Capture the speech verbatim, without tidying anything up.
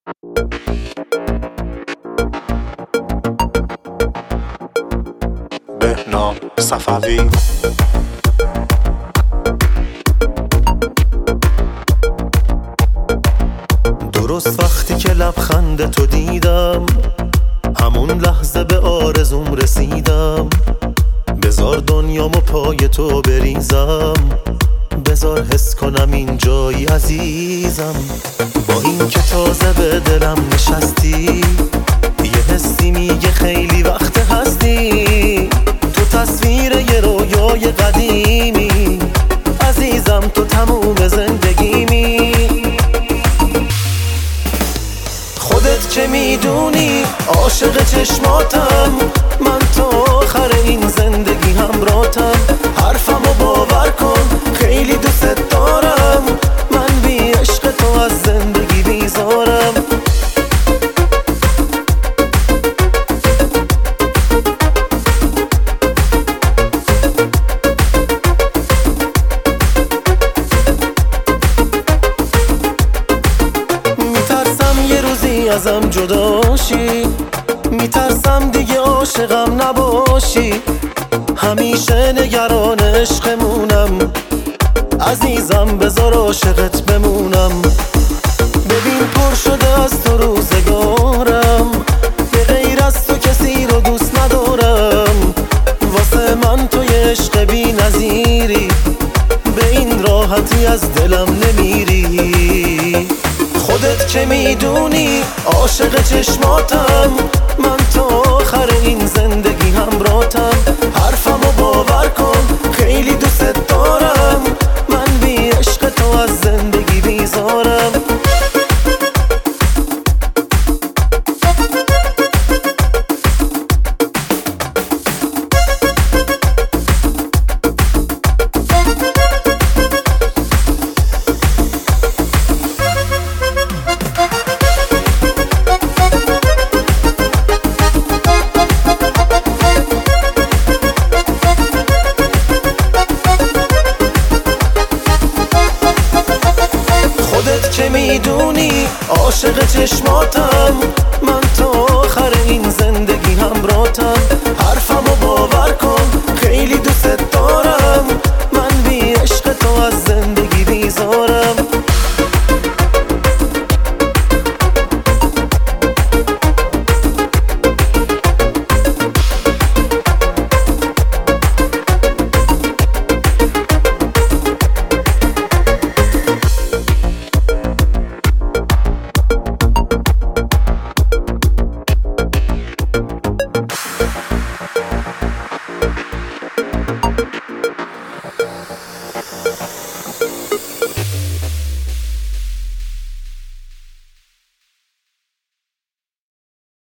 بهنام صفوی. درست وقتی که لبخند تو دیدم، همون لحظه به آرزوم رسیدم. بذار دنیامو پای تو بریزم، بذار حس کنم این جایی عزیزم. با این که تازه به دلم نشستی، یه حسی میگه خیلی وقت هستی. تو تصویر یه رویای قدیمی، عزیزم تو تموم زندگیمی. خودت چه میدونی عاشق چشماتم، من تا آخر این زندگی همراهتم. حرفمو باور کن خیلی دوست دارم، من بی عشق تو از زندگی بیزارم. میترسم یه روزی ازم جداشی، میترسم دیگه عاشقم نباشی. همیشه نگران عشقمونم، عزیزم بذار عاشقت بمونم. ببین پر شده از تو روزگارم، به غیر از تو کسی رو دوست ندارم. واسه من تو یه عشق بی نظیری، به این راحتی از دلم نمیری. خودت چه میدونی عاشق چشماتم، من تا آخر این زندگی همراهتم. حرفمو باور کن خیلی دوست دارم، من بی عشق تو از زندگی بیزارم. چه میدونی عاشق چشماتم، من